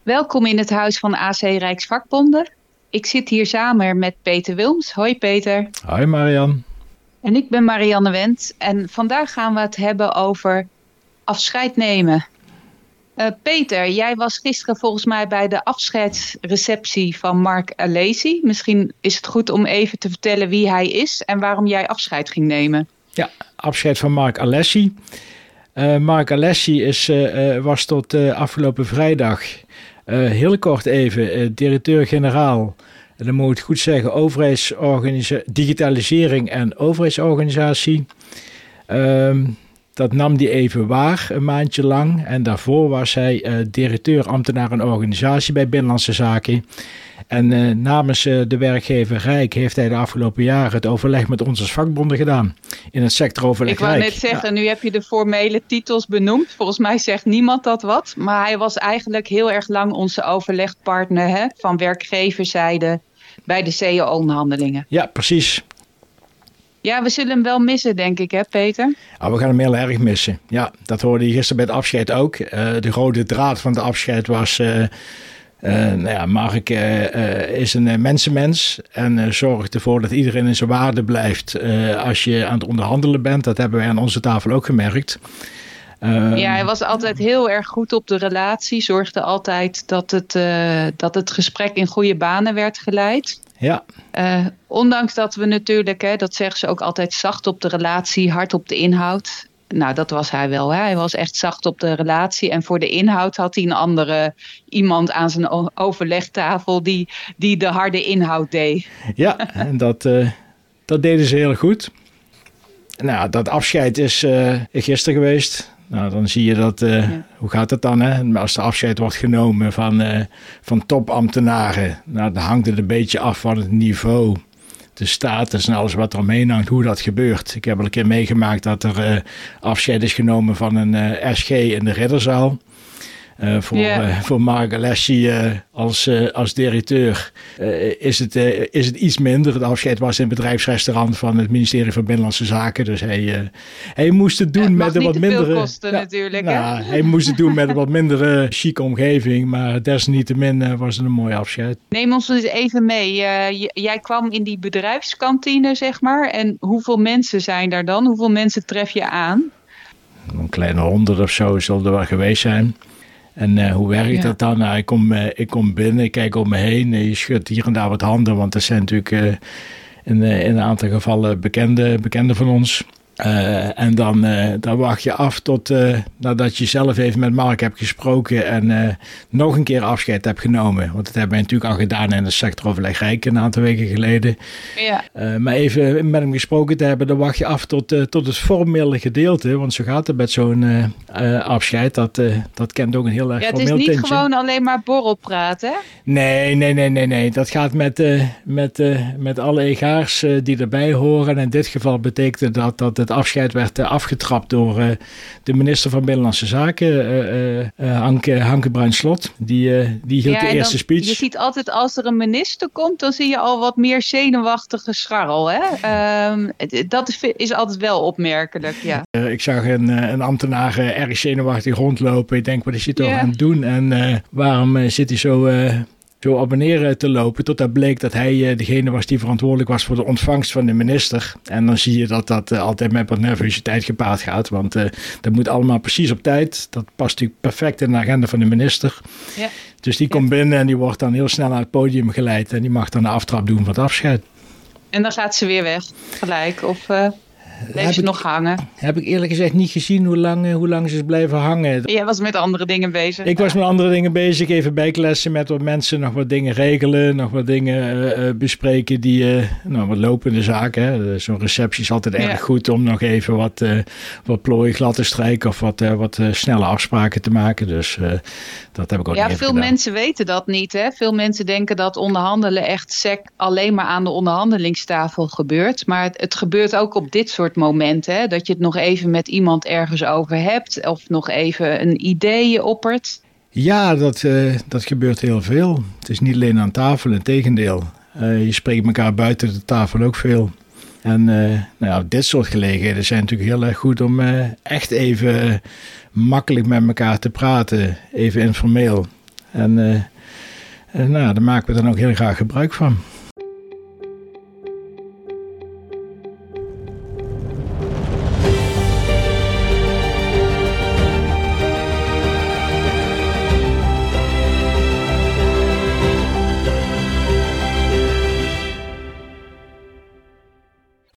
Welkom in het huis van AC Rijksvakbonden. Ik zit hier samen met Peter Wilms. Hoi Peter. Hoi Marian. En ik ben Marianne Wendt en vandaag gaan we het hebben over afscheid nemen. Peter, jij was gisteren volgens mij bij de afscheidsreceptie van Mark Alesi. Misschien is het goed om even te vertellen wie hij is en waarom jij afscheid ging nemen. Ja, afscheid van Mark Alesi. Mark Alesi was tot afgelopen vrijdag heel kort even directeur-generaal. En dan moet ik goed zeggen, digitalisering en overheidsorganisatie. Dat nam hij even waar, een maandje lang. En daarvoor was hij directeur-ambtenaar en organisatie bij Binnenlandse Zaken. En namens de werkgever Rijk heeft hij de afgelopen jaren het overleg met ons als vakbonden gedaan. In het sectoroverleg Rijk. Ik wou net zeggen, Nu heb je de formele titels benoemd. Volgens mij zegt niemand dat wat. Maar hij was eigenlijk heel erg lang onze overlegpartner van werkgeverszijde bij de CEO-onderhandelingen. Ja, precies. Ja, we zullen hem wel missen, denk ik, hè Peter? We gaan hem heel erg missen. Ja, dat hoorde je gisteren bij het afscheid ook. De rode draad van het afscheid was... Mark is een mensenmens en zorgt ervoor dat iedereen in zijn waarde blijft als je aan het onderhandelen bent. Dat hebben wij aan onze tafel ook gemerkt. Hij was altijd heel erg goed op de relatie. Zorgde altijd dat het gesprek in goede banen werd geleid. Ja. Ondanks dat we natuurlijk, dat zeggen ze ook altijd, zacht op de relatie, hard op de inhoud. Nou, dat was hij wel. Hè? Hij was echt zacht op de relatie. En voor de inhoud had hij iemand aan zijn overlegtafel die de harde inhoud deed. Ja, en dat deden ze heel goed. Nou, dat afscheid is gisteren geweest. Nou, dan zie je dat, hoe gaat het dan? Hè? Als de afscheid wordt genomen van topambtenaren, nou, dan hangt het een beetje af van het niveau, de status en alles wat er omheen hangt, hoe dat gebeurt. Ik heb al een keer meegemaakt dat er afscheid is genomen van een SG in de Ridderzaal. Voor Mark Alesi als directeur is het iets minder. Het afscheid was in het bedrijfsrestaurant van het ministerie van Binnenlandse Zaken. Dus hij moest het doen met een wat mindere... kosten natuurlijk. Nou, hij moest het doen met een wat mindere chique omgeving. Maar desniettemin was het een mooi afscheid. Neem ons eens even mee. Jij kwam in die bedrijfskantine, zeg maar. En hoeveel mensen zijn daar dan? Hoeveel mensen tref je aan? Een kleine 100 of zo zal er wel geweest zijn. En hoe werkt dat dan? Nou, ik kom binnen, ik kijk om me heen. Je schudt hier en daar wat handen, want dat zijn natuurlijk in een aantal gevallen bekenden van ons. En dan wacht je af tot nadat je zelf even met Mark hebt gesproken en nog een keer afscheid hebt genomen. Want dat hebben wij natuurlijk al gedaan in het sectoroverleg Rijk een aantal weken geleden. Ja. Maar even met hem gesproken te hebben, dan wacht je af tot het formele gedeelte. Want zo gaat het met zo'n afscheid. Dat kent ook een heel erg formeel tintje. Het is niet gewoon alleen maar borrelpraat, hè? Nee. Dat gaat met alle egaars die erbij horen. En in dit geval betekent dat het afscheid werd afgetrapt door de minister van Binnenlandse Zaken, Hanke Bruins-Slot. Die hield de eerste speech. Je ziet altijd als er een minister komt, dan zie je al wat meer zenuwachtige scharrel. Hè? Dat is altijd wel opmerkelijk, ja. Ik zag een ambtenaar erg zenuwachtig rondlopen. Ik denk, wat is hij toch aan het doen? En waarom zit hij zo op en neer te lopen, totdat bleek dat hij degene was die verantwoordelijk was voor de ontvangst van de minister. En dan zie je dat altijd met wat nervositeit gepaard gaat, want dat moet allemaal precies op tijd. Dat past natuurlijk perfect in de agenda van de minister. Ja. Dus die komt binnen en die wordt dan heel snel naar het podium geleid en die mag dan de aftrap doen van het afscheid. En dan gaat ze weer weg, gelijk, of... Bleef ze nog hangen? Heb ik eerlijk gezegd niet gezien hoe lang ze is blijven hangen. Jij was met andere dingen bezig. Ik was met andere dingen bezig. Even bijklessen met wat mensen. Nog wat dingen regelen. Nog wat dingen bespreken. Wat lopende zaken. Hè. Zo'n receptie is altijd erg goed om nog even wat plooien glad te strijken. Of wat snelle afspraken te maken. Dus dat heb ik ook niet even veel gedaan. Mensen weten dat niet. Hè? Veel mensen denken dat onderhandelen echt alleen maar aan de onderhandelingstafel gebeurt. Maar het gebeurt ook op dit soort momenten. Hè? Dat je het nog even met iemand ergens over hebt. Of nog even een idee oppert. Ja, dat gebeurt heel veel. Het is niet alleen aan tafel, integendeel. Je spreekt elkaar buiten de tafel ook veel. En dit soort gelegenheden zijn natuurlijk heel erg goed om echt even makkelijk met elkaar te praten. Even informeel. En nou, daar maken we dan ook heel graag gebruik van.